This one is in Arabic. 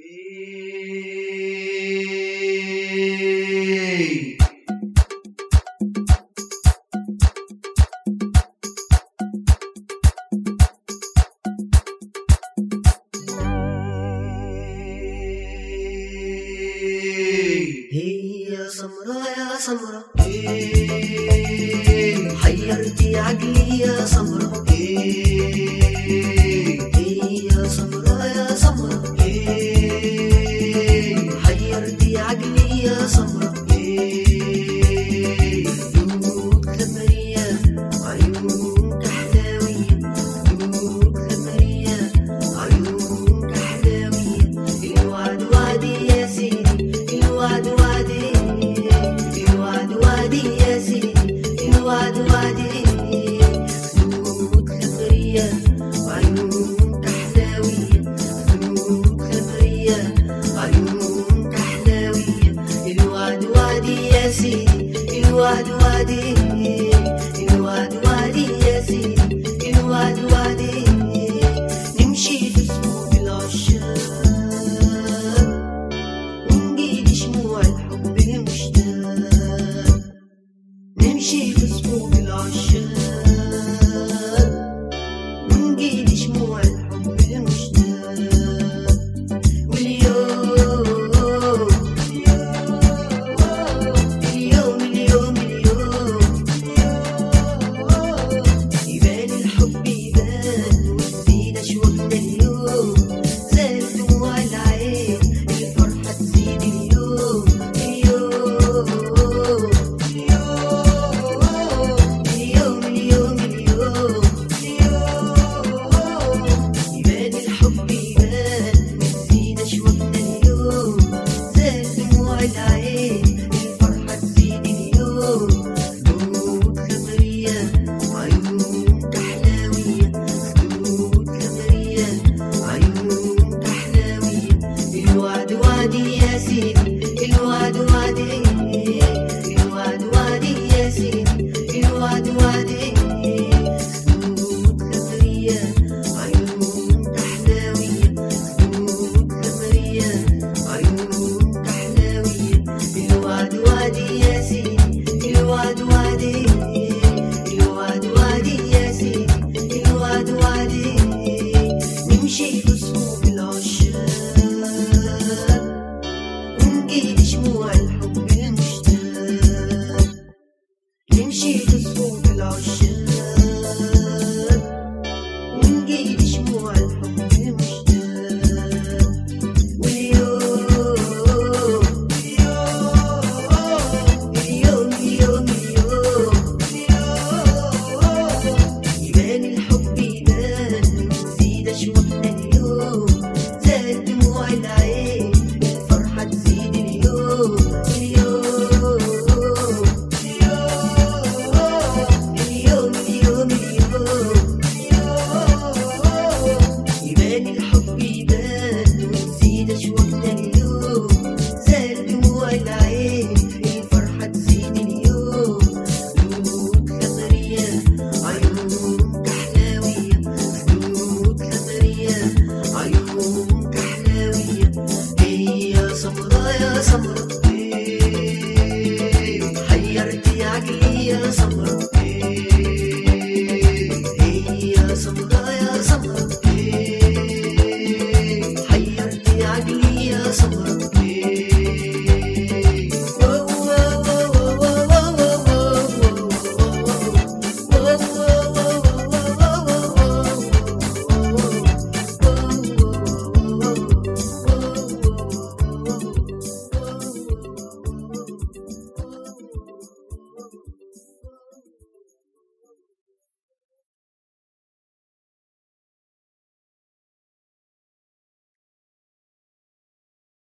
يا سمرة يا سمرة حيرتي عقلي يا سمرة يا سمرة يا سمرة حيرتي عقلي يا سمرة دوق ثمرية عيونك حلاوية دوق ثمرية عيونك حلاوية الوعد وعدي يا سيدي الوعد وعدي الوعد وعدي يا سيدي الوعد وعدي دوق ثمرية عيونك حلاوية دوق ثمرية عيونك حلاوية الوعد وعدي يا سيدي الوعد وعدي الوعد وعدي يا سيدي الوعد وعدي نمشي في صفوف العشاق ونجيد شموع الحب المشتاق نمشي في صفوف العشاق ونجيد شموع الحب المشتاق واليوم اليوم اليوم اليوم يبان الحب يبان وتزيد أشواقنا اليوم زاد دموع العين الفرحة تزيد اليوم اليوم اليوم اليوم اليوم يبان الحب يبان وتزيد أشواقنا اليوم زاد دموع العين الفرحة تزيد اليوم دوق ثمرية عيونك حلاوية دوق ثمرية عيونك حلاوية الوعد وعدي يا سيدي الوعد وعدي الوعد وعدي يا سيدي الوعد وعدي دوق ثمرية عيونك حلاوية دوق ثمرية عيونك حلاوية الوعد وعدي يا سيدي الوعد وعدي الوعد وعدي يا سيدي الوعد وعدي نمشي